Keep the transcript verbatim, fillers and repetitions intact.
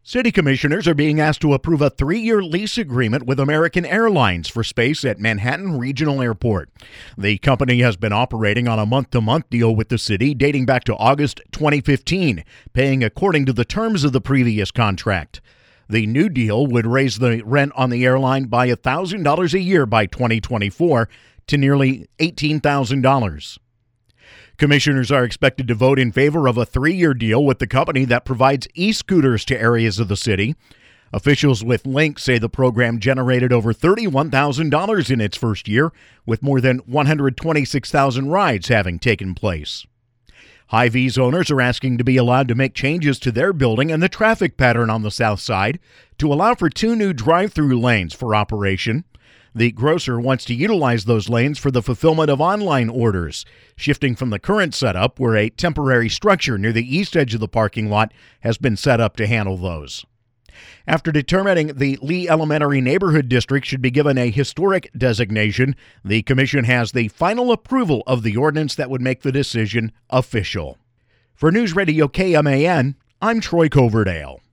City commissioners are being asked to approve a three-year lease agreement with American Airlines for space at Manhattan Regional Airport. The company has been operating on a month-to-month deal with the city dating back to August twenty fifteen, paying according to the terms of the previous contract. The new deal would raise the rent on the airline by one thousand dollars a year by twenty twenty-four to nearly eighteen thousand dollars. Commissioners are expected to vote in favor of a three-year deal with the company that provides e-scooters to areas of the city. Officials with Lynx say the program generated over thirty-one thousand dollars in its first year, with more than one hundred twenty-six thousand rides having taken place. Hy-Vee's owners are asking to be allowed to make changes to their building and the traffic pattern on the south side to allow for two new drive-through lanes for operation. The grocer wants to utilize those lanes for the fulfillment of online orders, shifting from the current setup where a temporary structure near the east edge of the parking lot has been set up to handle those. After determining the Lee Elementary Neighborhood District should be given a historic designation, the commission has the final approval of the ordinance that would make the decision official. For News Radio K M A N, I'm Troy Coverdale.